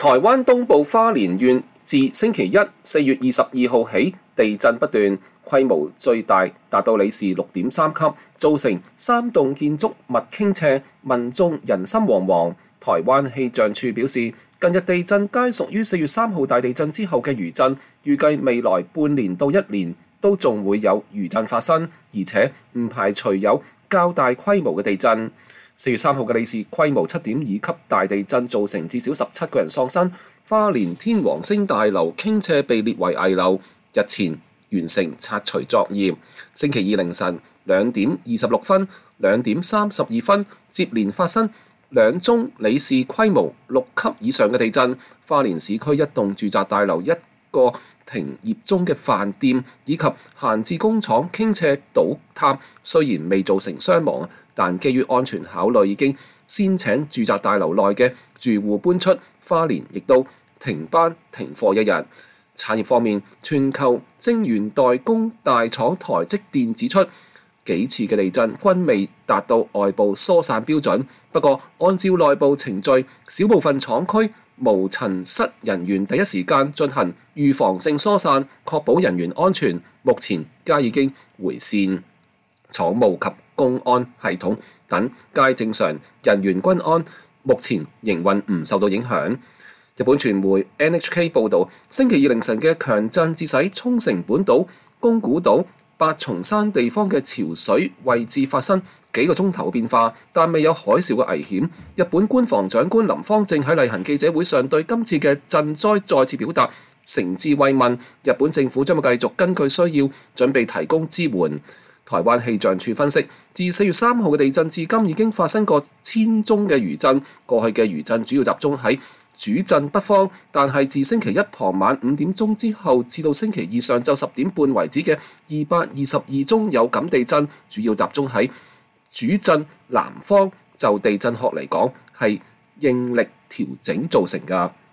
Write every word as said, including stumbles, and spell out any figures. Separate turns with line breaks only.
台灣東部花蓮縣自星期一四月二十二號起地震不斷，規模最大達到里氏六點三級，造成三棟建築物傾斜，民眾人心惶惶。台灣氣象處表示，近日地震皆屬於四月三號大地震之後嘅餘震，預計未來半年到一年都仲會有餘震發生，而且唔排除有較大規模嘅地震。四月三號嘅里氏規模七點二級大地震造成至少十七個人喪生，花蓮天王星大樓傾斜被列為危樓，日前完成拆除作業。星期二凌晨兩點二十六分、兩點三十二分接連發生兩宗里氏規模六級以上嘅地震，花蓮市區一棟住宅大樓、一個停業中嘅飯店以及閒置工廠傾斜倒塌，雖然未造成傷亡，但基於安全考慮，已經先請住宅大樓內嘅住戶搬出。花蓮亦都停班停課一日。產業方面，全球晶圓代工大廠台積電指出，幾次嘅地震均未達到外部疏散標準，不過按照內部程序，小部分廠區無塵室人員第一時間進行預防性疏散，確保人員安全。目前皆已經回線，廠務及公安系統等皆正常，人員均安，目前營運唔受到影響。日本傳媒 N H K 報導，星期二凌晨嘅強震致使沖繩本島、宮古島、八重山地方嘅潮水位置發生幾個鐘頭變化，但未有海嘯嘅危險。日本官房長官林芳正喺例行記者會上對今次嘅震災再次表達誠摯慰問，日本政府將會繼續根據需要準備提供支援。台灣氣象處分析，自四月三號嘅地震至今已經發生過千宗嘅餘震，過去嘅餘震主要集中喺主震北方，但係自星期一傍晚五點鐘之後至到星期二上晝十點半為止嘅二百二十二宗有感地震，主要集中喺主震南方。就地震學嚟講，係應力調整造成㗎。